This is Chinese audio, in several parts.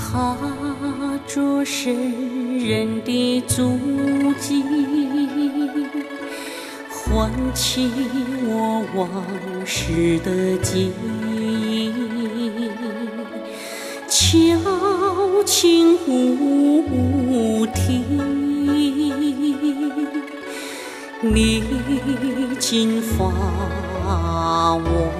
踏着深人的足迹，唤起我往事的记忆。悄情无题，你尽发我，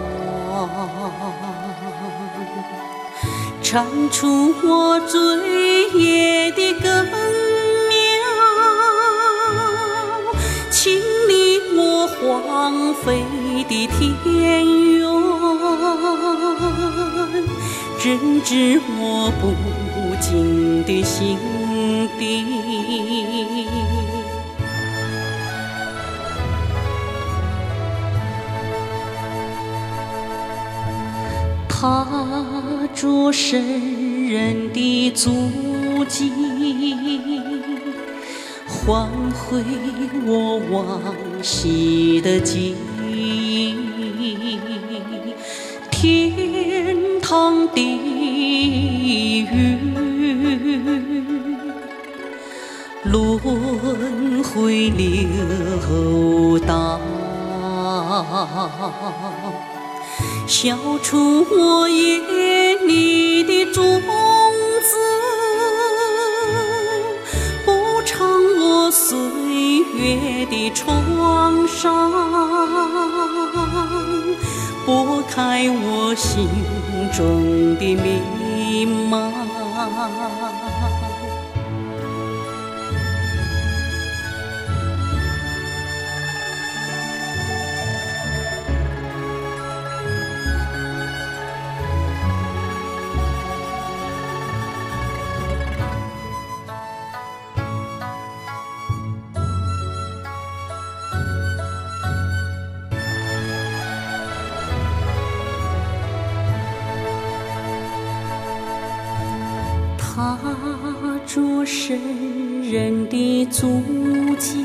唱出我醉夜的根苗，清理我荒废的田园，针织我不尽的心底。踏着深人的足迹，唤回我往昔的记忆。天堂地狱，轮回流荡，消除我夜里的种子，补偿我岁月的创伤，拨开我心中的迷茫。踏着深人的足迹，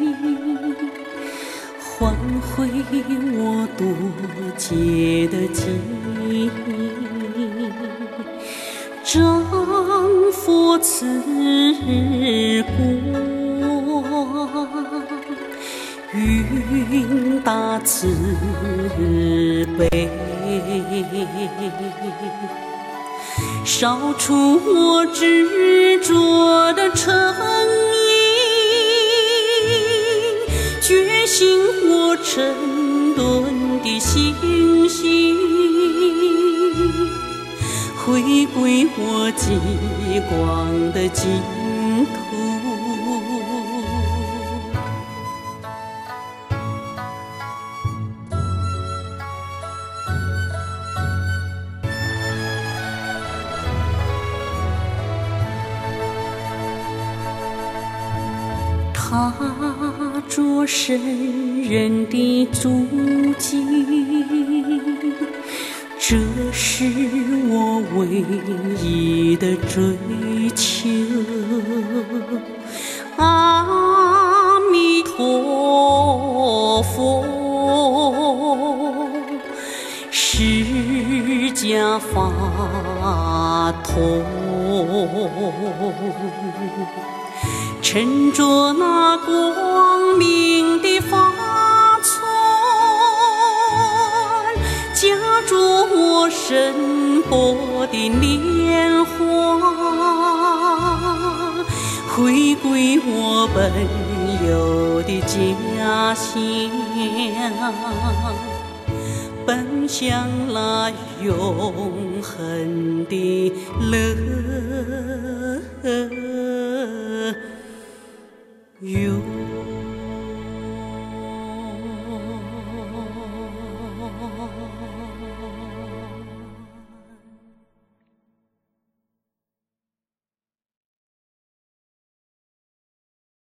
唤回我多劫的记忆。丈佛慈光，云大慈悲，烧除我执着的成瘾，觉醒我沉沦的心性，回归我极光的净土。踏着深人的足迹，这是我唯一的追求。阿弥陀佛，释迦法通，乘着那光明的法船，驾着我身薄的莲花，回归我本有的家乡，奔向那永恒的乐园。